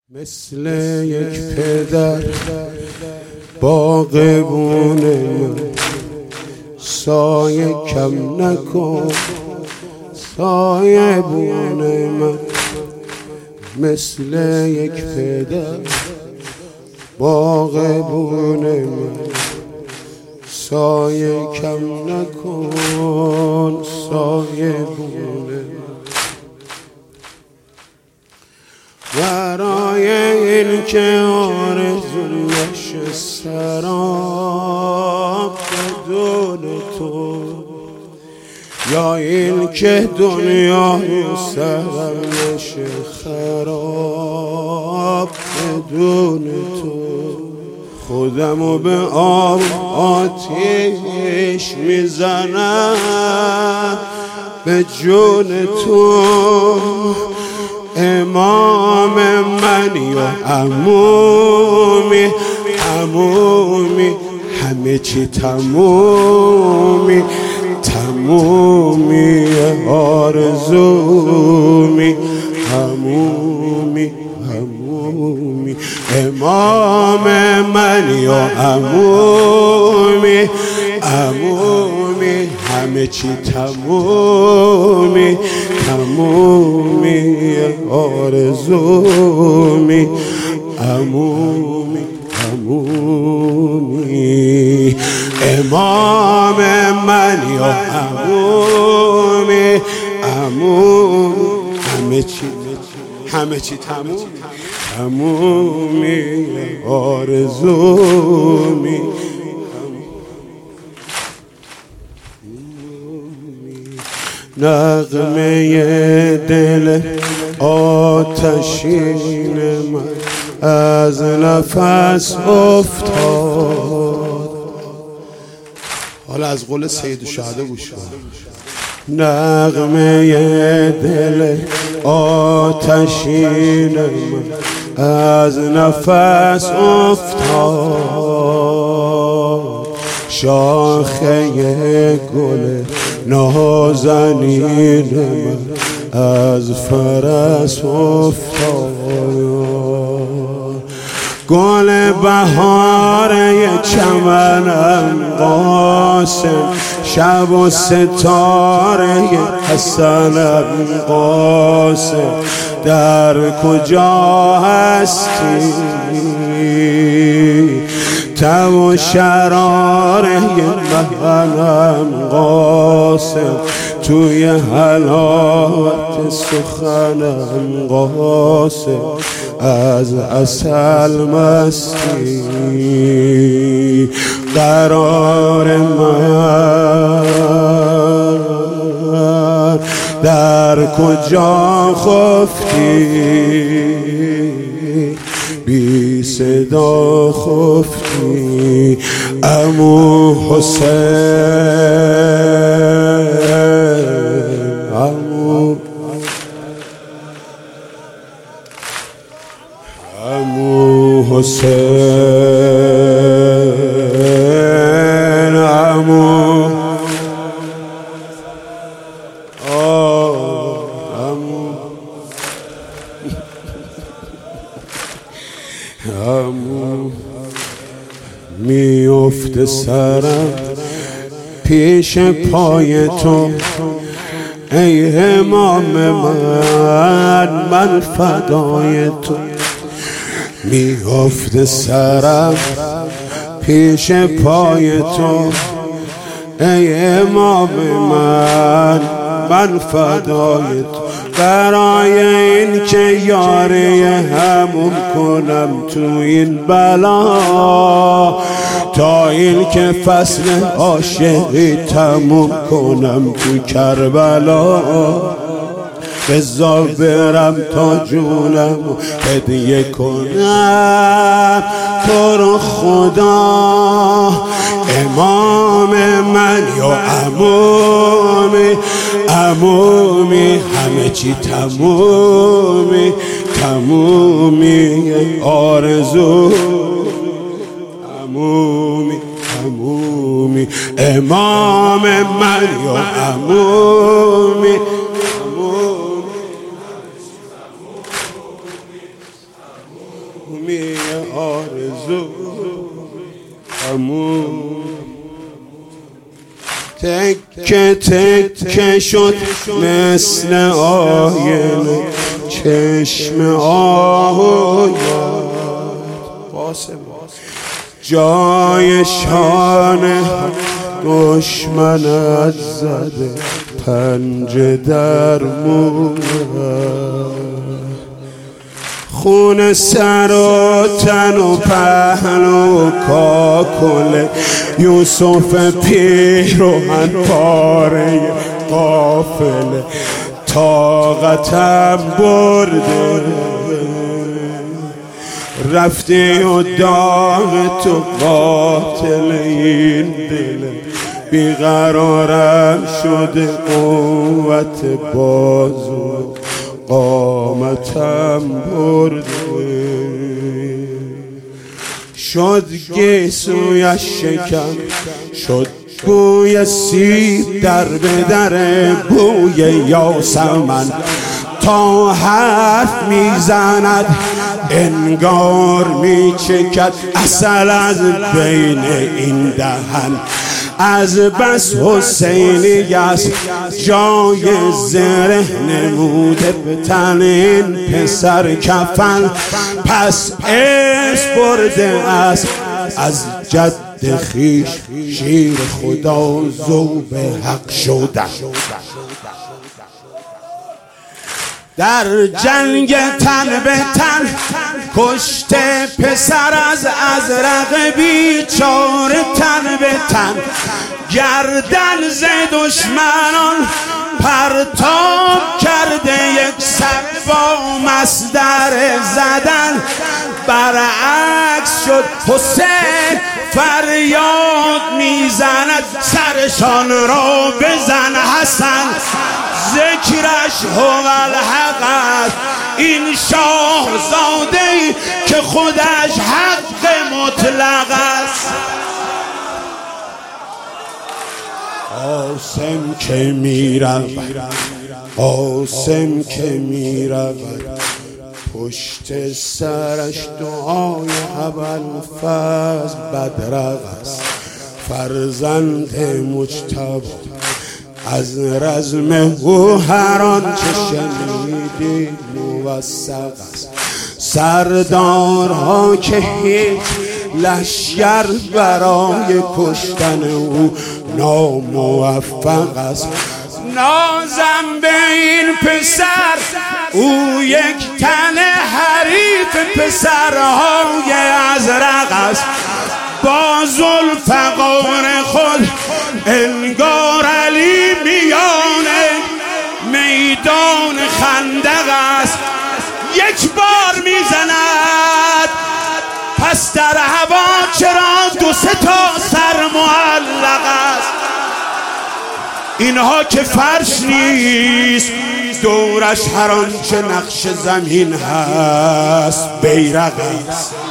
مثل یک پدر باغبون من، سایه کم نکن سایه بون من. مثل یک پدر باغبون من، سایه کم نکن سایه بون من. برای این که آرزویش سراب بدون تو، یا این که دنیای سرش خراب بدون تو. خودمو به آب آتیش میزنم به جون تو. امام منی و عمومی، عمومی همه چی تمومی، تمومی آرزومی، همومی همومی. امام منی و عمومی، عمومی همه چی تمومی، تمومی آرزومی، عمومی عمومی. امام منی و عمومی، عمومی همه چی تمومی، تمومی آرزومی. نغمه دل آتشین من از نفس افتاد. حالا از قول سید الشهدا گوش کن. نغمه دل آتشین من از نفس افتاد. شاخه گل نازنین من از فرس افتاد. گل بهاره چمنم قاسم، شب و ستاره حسنم قاسم. در کجا هستی تب و شراره منم قاسم، توی حلاوت سخنم قاسم. از عسل مستی قرار من، در کجا خفتی بی صدا خفتی. عمو حسین، عمو حسین، عمو عمو. میفته سرم پیش پای تو ای امام من فدای تو. میفته سرم پیش پای تو ای امام من فدای تو. برای این که یاری همون کنم تو این بلا، تا این که فصل عاشقی تموم کنم تو کربلا. بذار برم تا جونم هدیه کنم تو رو خدا. امام من یا عمومی، عمومی همه چی تمومی، تمومی آرزو، عمومی عمومی. امام من یا عمومی، عمومی می آرزو همون تکه تکه شد مثل آینه چشم آهویت جای شانه دشمنت زده پنجه در مویت خون سر و تن و پهلو و کاکل یوسف پیراهن پاره قافله طاقتم برده رفتی و داغ تو قاتل این دل بیقرارم شده قوت بازو قامتم برده شد گیسویش شکم شد بوی سیب در به در بوی یاسمن تا حرف میزند انگار میچکد عسل از بین این دهن از بس حسینی است جای زره نموده به تن این پسر کفن پس ارث برده است از جد خویش شیر خدا ذوب حق شدن در جنگ تن به تن کشته پسر از ازرق بیچاره تن به تن گردن ز دشمنان پرتاب کرده یک سر با مصدر زدن برعکس شد حسین فریاد میزند سرشان را بزن حسن ذکرش هو الحق است این شاهزاده که خودش حق مطلق است قاسم که میرود قاسم که میرود پشت سرش دعای ابوالفضل بدرق است فرزند مجتبی از رزم او هر آنچه شنیدی موثق است سردارها که هیچ لشکر برای کشتن او ناموفق است نازم به این پسر او یک تن حریف پسرهای ازرق است با ذوالفقار خود انگار علی میان میدان خندق است یک بار میزند پس در هوا چرا دو سه تا سر معلق است اینها که فرش نیست دورش هر آنچه نقش زمین هست بیرق است